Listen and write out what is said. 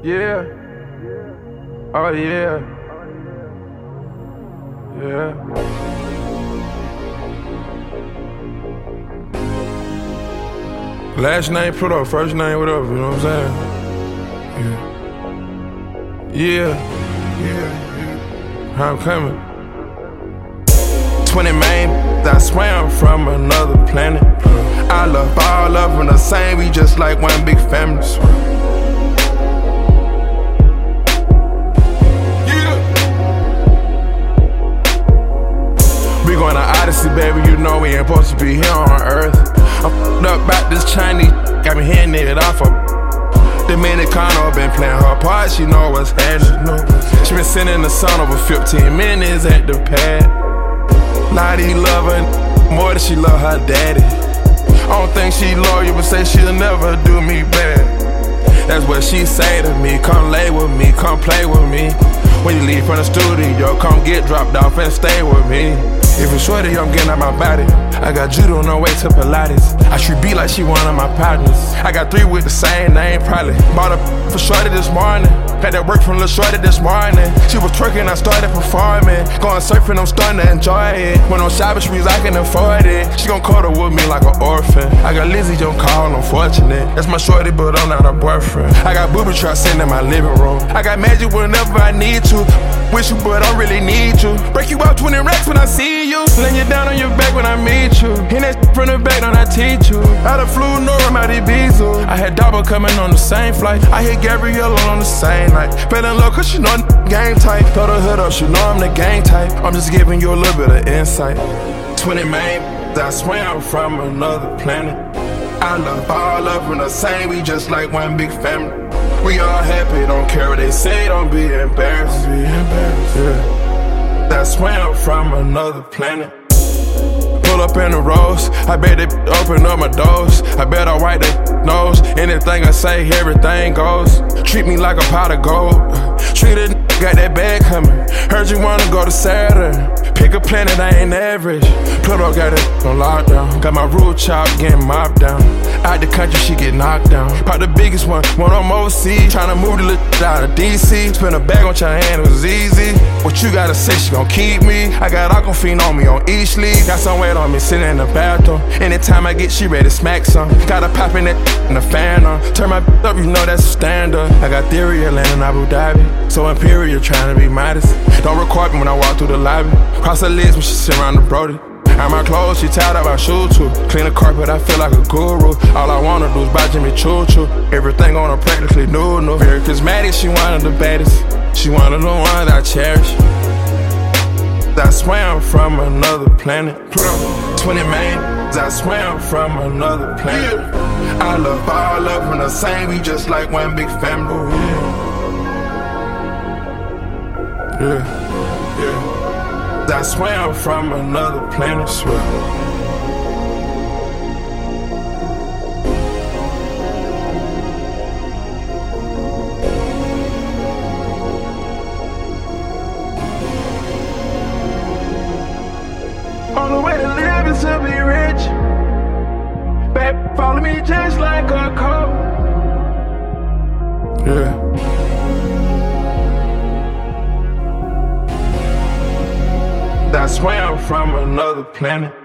Yeah. Oh yeah. Yeah. Last name Pluto, first name whatever, you know what I'm saying? Yeah. How I'm coming. 20 Main, I swear I'm from another planet. I love all of them the same, we just like one big family. We going to Odyssey, baby, you know we ain't supposed to be here on Earth. I'm f***ed up about this Chinese, got me hitting it off her. Dominicano been playing her part, she know what's happening. She been sitting in the sun over 15 minutes at the pad. Lottie love her more than she love her daddy. I don't think she loyal, but say she'll never do me bad. That's what she say to me, come lay with me, come play with me. When you leave from the studio, come get dropped off and stay with me. If it's shorty, I'm getting out my body. I got judo on the way to Pilates. I should be like she one of my partners. I got 3 with the same name, probably. Bought a for shorty this morning. Had that work from Lil' Shorty this morning. She was twerking, I started performing. Going surfing, I'm starting to enjoy it. When on shopping sprees, I can afford it. She gon' cuddle with me like an orphan. I got Lizzie, don't call, unfortunate. That's my shorty, but I'm not her boyfriend. I got booby traps sitting in my living room. I got magic whenever I need to. Wish you, but I really need you. Break you out 20 racks when I see you. Lay you down on your back when I meet you. Hit that from the back, don't I teach you? I done flew Nora out Ibiza. I had Dabo coming on the same flight. I hit Gabrielle on the same night. Fell in love cause she know game type. Throw the hood up, she know I'm the gang type. I'm just giving you a little bit of insight. 20 Main, I swear I'm from another planet. I love all of them the same, we just like one big family. We all happy, don't care what they say, don't be embarrassed. Yeah. That's why I'm from another planet. Pull up in the rose, I bet they open up my doors. I bet I wipe their nose. Anything I say, everything goes. Treat me like a pot of gold. Treat it, got that bag coming. Heard you wanna go to Saturn. Pick a planet, I ain't average. Pluto got it on lockdown. Got my roof chop, getting mopped down. Out the country, she get knocked down. Pop the biggest one on overseas. Tryna move the little out of DC. Spin a bag on your hand, it was easy. What you gotta say, she gon' keep me. I got Aquafina on me on each sleeve. Got some weight on me, sitting in the bathroom. Anytime I get, she ready to smack some. Gotta pop in that in the fan on. Turn my up, you know that's a standard. I got theory, Atlanta and Abu Dhabi. So imperial, trying to be modest. Don't record me when I walk through the lobby. Cross her legs when she sit around the Brody. And my clothes, she tied up, I shoes too. Clean the carpet, I feel like a guru. All I wanna do is buy Jimmy Choo Choo. Everything on her practically new. Very charismatic, she one of the baddest. She one of the ones I cherish. That's why I'm from another planet. 20 Main, that's why I'm from another planet. I love all of them the same, we just like one big family. Yeah. That's why I'm from another planet, swear. Only way to live is to be rich. Baby, follow me just like a code. Yeah. That's why I'm from another planet.